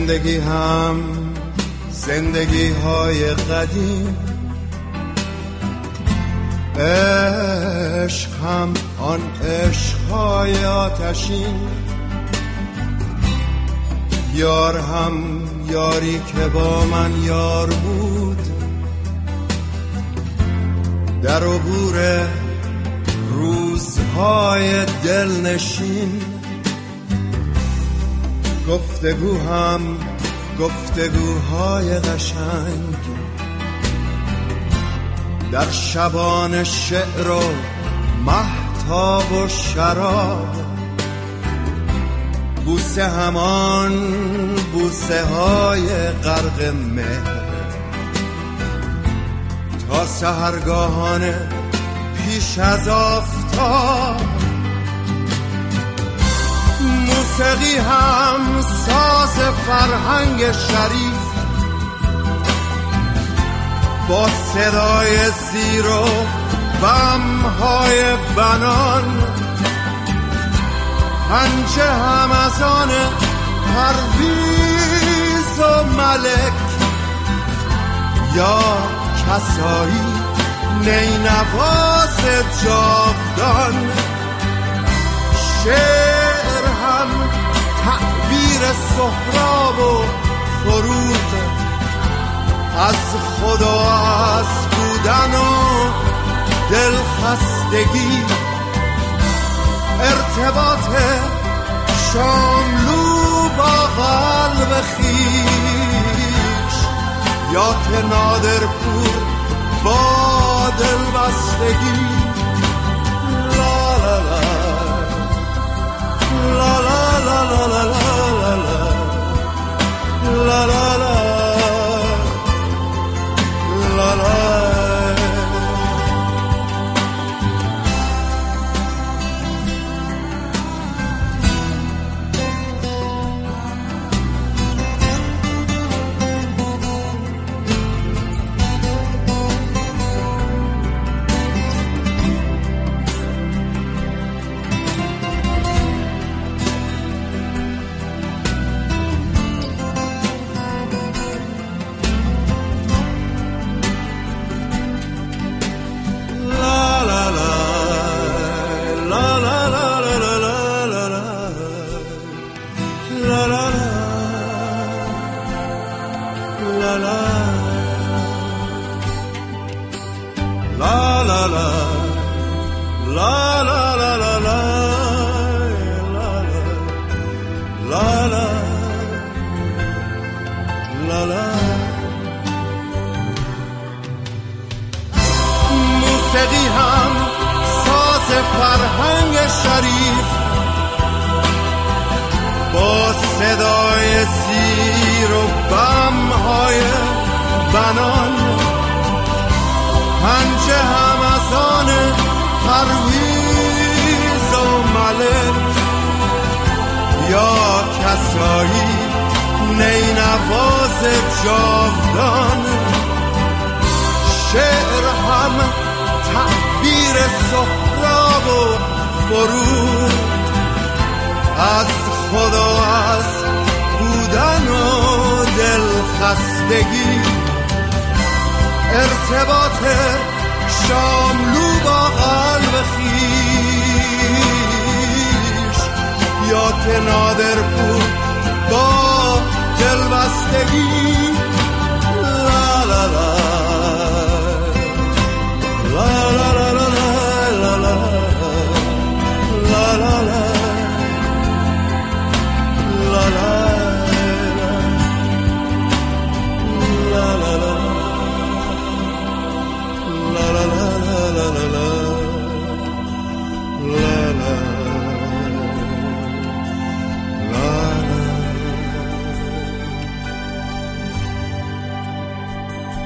زندگی هم زندگی های قدیم، عشق هم آن عشق های آتشین، یار هم یاری که با من یار بود، در عبور روزهای دلنشین. گفتگو هم گفتگوهای قشنگ، در شبان شعر و مهتاب و شراب، بوسه همان بوسه های غرق مهر، تا سحرگاهانه پیش از آفتاب. موسیقی هم ساز فرهنگ شریف، با صدای زیر و بم‌های بنان، پنجه هم از آن پرویز و ملک، یا کسایی نینواز جاودان. شعر هم تعبیر سهراب و فروغ، از خدا از بودن و دلخستگی، ارتباط شاملو با قلب خیش، یا که نادرپور با دلبستگی. لا لا لا لا لا لا لا لا لا لا لا لا لا. موسیقی هم ساز فرهنگ شریف، با صدای زیر و بم‌های بنان، پنجه هم از آن پرویز و ملک، یا کسایی نینواز جاودان. شعر هم تعبیر سهراب و فروغ، از خدا از بودن و دلخستگی، ارتباط شاملو با قلب خیش، یا که نادرپور با دلبستگی. لا لا لا لا لا لا لا لا لا لا لا.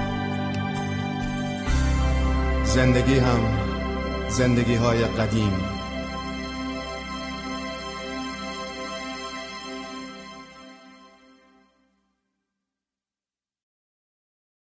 زندگی هم زندگی های قدیم،